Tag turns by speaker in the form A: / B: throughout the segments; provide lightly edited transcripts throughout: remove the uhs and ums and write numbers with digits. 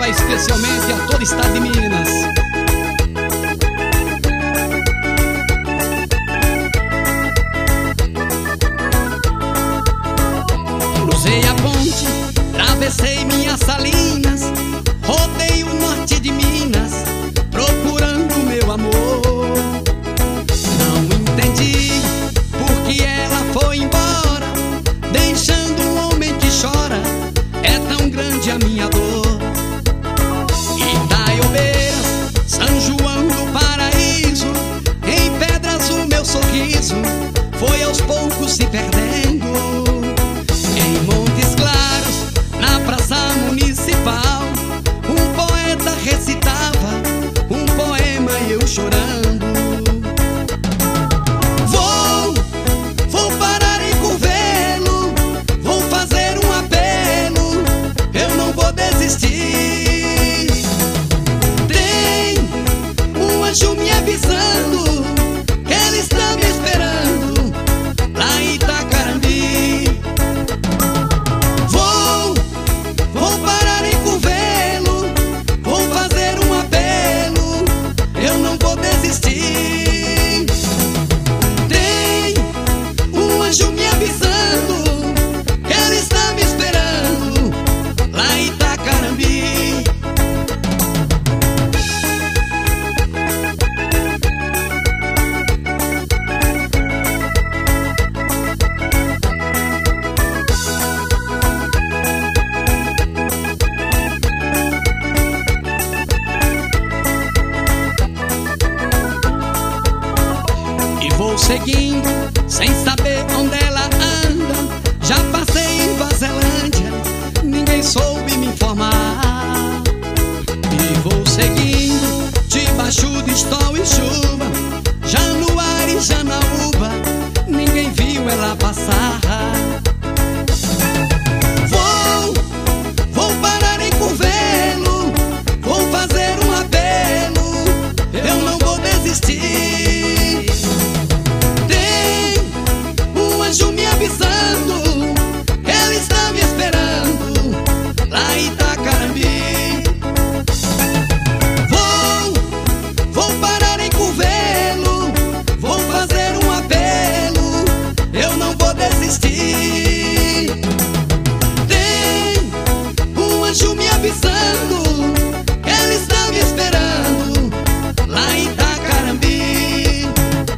A: vai especialmente a todo o estado de Minas. Cruzei a ponte, travessei minhas salinas, rodei o norte de Minas, procurando meu amor. Não entendi por que ela foi embora, deixando um homem que chora. É tão grande a minha dor. Itaiobeiras, São João do Paraíso, em Pedras o meu sorriso foi aos poucos se perdendo. Em Montes Claros, na praça municipal, um poeta recitava um poema e eu chorando. Vou parar em Curvelo, vou fazer um apelo, eu não vou desistir. Tem um anjo me avisando que ele está me esperando lá em Itacarambi. Vou parar em Curvelo, vou fazer um apelo, eu não vou desistir. Tem um anjo me avisando que ele está me esperando lá em Itacarambi. E vou seguindo, sem saber onde ela anda. Já passei em Vazzelândia, ninguém soube me informar. E vou seguindo, debaixo de sol e chuva, Januário e Janaúba, ninguém viu ela passar. Vou parar em Curvelo, vou fazer um apelo, eu não vou desistir. Tem um anjo me avisando que ele está me esperando lá em Itacarambi. Vou parar em Curvelo, vou fazer um apelo, eu não vou desistir. Tem um anjo me avisando que ele está me esperando lá em Itacarambi.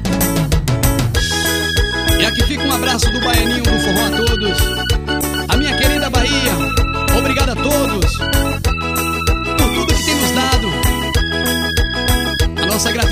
A: E aqui fica um abraço do Baianinho do Forró a todos. A minha querida Bahia, obrigado a todos por tudo que tem nos dado. A nossa gratidão